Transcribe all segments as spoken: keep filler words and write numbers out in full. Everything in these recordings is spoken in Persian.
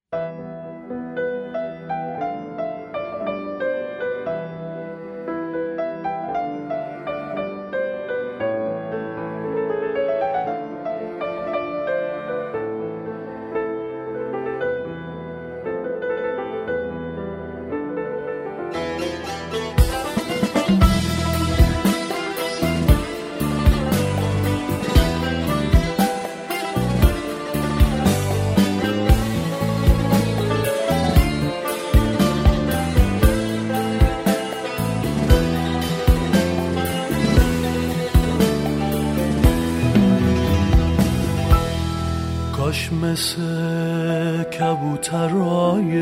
کاش مثل کبوترای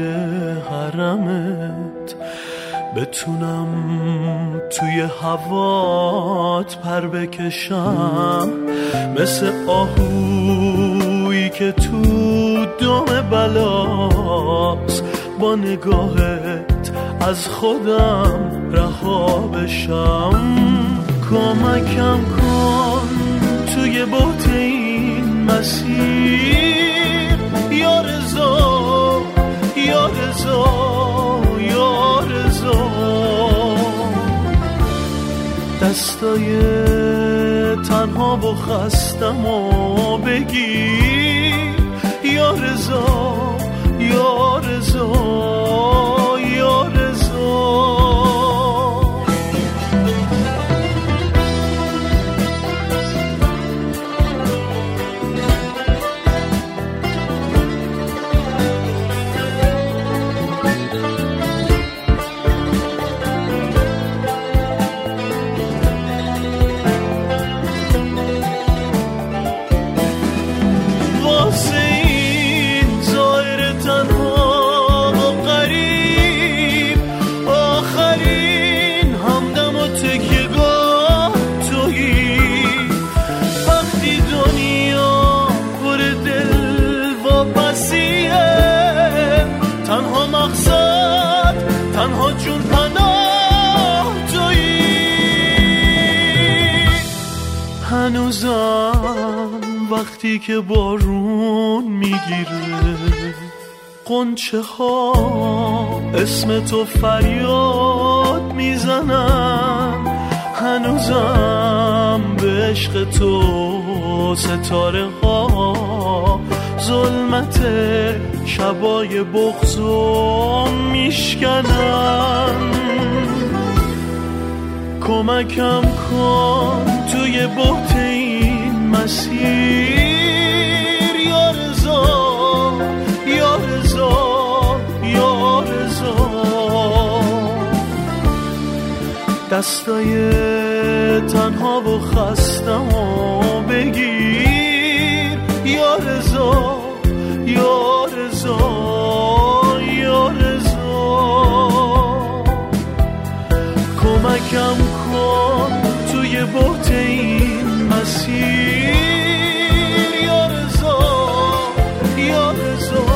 حرمت بتونم توی هوات پر بکشم، مثل آهویی که تو دم بلاست با نگاهت از خودم رها بشم. کمکم کن توی بحت این مسیر، یا رضا یا رضا یا رضا. دستای تنها و خستم و بگیر، یا رضا یا رضا یا رضا. تنها مقصد تنها جون پناه تویی. هنوزم وقتی که بارون میگیره غنچه ها اسم تو فریاد میزنن، هنوزم به عشق تو ستاره ها ظلمت شبای بغضو میشکنن. کمکم کن توی بحت این مسیر، یا رضا یا رضا یا رضا. دستای تنها و خستم و بگیر، یا رضا یا رضا یا رضا. کمکم کن توی بحت این مسیر، یا رضا یا رضا